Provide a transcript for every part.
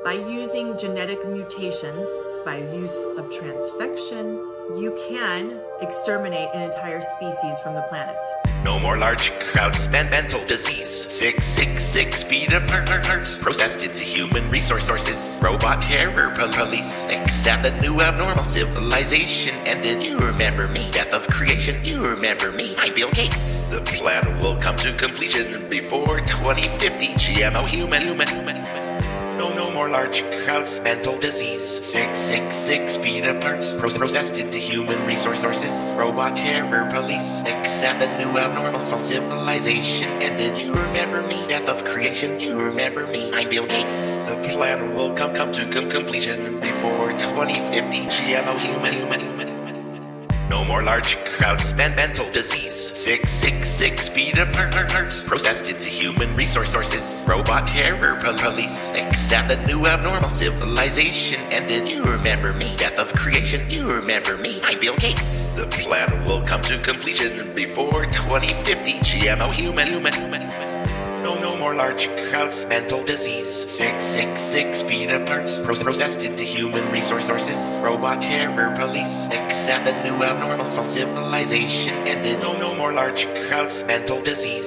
By using genetic mutations, by use of transfection, you can exterminate an entire species from the planet. No more large crowds, mental disease. 666 feet apart, processed into human resources. Robot terror police, accept the new abnormal. Civilization ended, you remember me. Death of creation, you remember me. I'm Bill Gates. The plan will come to completion before 2050. GMO human. No more large crowds, mental disease. 666 feet apart, processed into human resources. Robot terror police, accept the new abnormal. Civilization ended, you remember me. Death of creation, you remember me. I'm Bill Gates. The plan will come to completion before 2050. GMO human. No more large crowds, mental disease. 666 feet apart, processed into human resources. Robot terror police, accept the new abnormal. Civilization ended, you remember me. Death of creation, you remember me. I'm Bill Gates. The plan will come to completion before 2050. GMO human. No more large crowds, mental disease. 666 feet apart, processed into human resources. Robot terror police, accept the new abnormal. Civilization ended. No more large crowds, mental disease.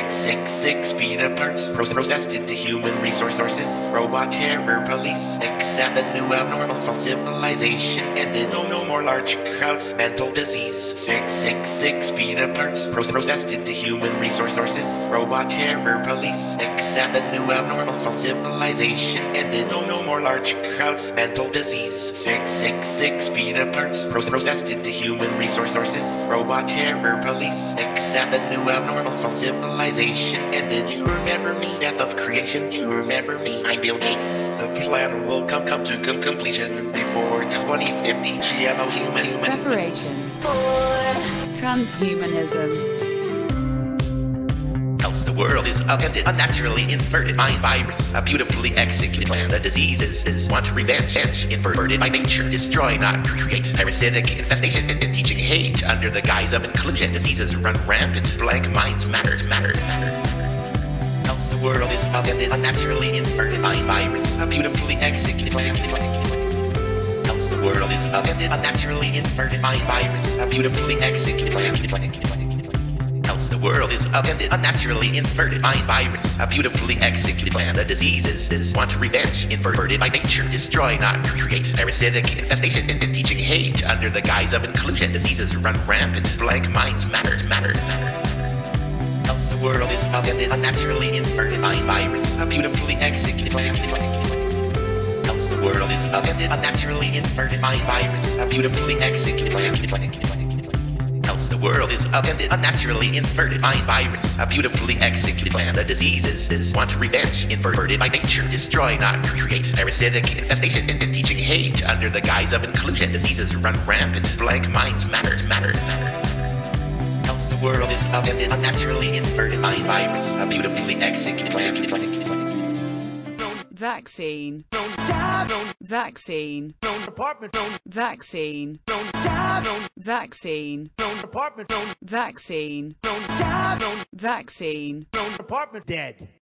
666 feet apart, processed into human resources. Robot terror police, accept the new abnormal. Civilization ended. No more large crowds, mental disease. 666 feet apart, processed into human resources. Robot terror police, accept the new abnormal. Civilization ended. No more large crowds, mental disease. 666 feet apart, processed into human resources. Robot terror police, accept the new abnormal. Civilization ended, you remember me. Death of creation, you remember me. I'm Bill Gates. The plan will come to completion before 2050. GMO human. Preparation for transhumanism. Else the world is upended, unnaturally inverted mind virus, a beautifully executed plan. The diseases want revenge, inverted by nature, destroy, not create. Parasitic infestation and teaching hate under the guise of inclusion. Diseases run rampant, blank minds matter. Else the world is upended, unnaturally inverted mind virus, a beautifully executed plan. Else the world is upended, unnaturally inverted mind virus, a beautifully executed plan. Else the world is upended, unnaturally inverted mind virus, a beautifully executed plan. The diseases want revenge, inverted by nature, destroy, not create. Parasitic infestation and teaching hate under the guise of inclusion. Diseases run rampant, blank minds matter. Else the world is upended, unnaturally inverted mind virus, a beautifully executed plan. Else the world is upended, unnaturally inverted mind virus, a beautifully executed plan. Else the world is upended, unnaturally inverted mind virus, a beautifully executed plan. The diseases want revenge, inverted by nature, destroy, not create. Parasitic infestation and teaching hate under the guise of inclusion. Diseases run rampant, blank minds matter. Else the world is upended, unnaturally inverted mind virus, a beautifully executed plan. Vaccine. Vaccine. Vaccine. Vaccine. Vaccine. Vaccine. Dead.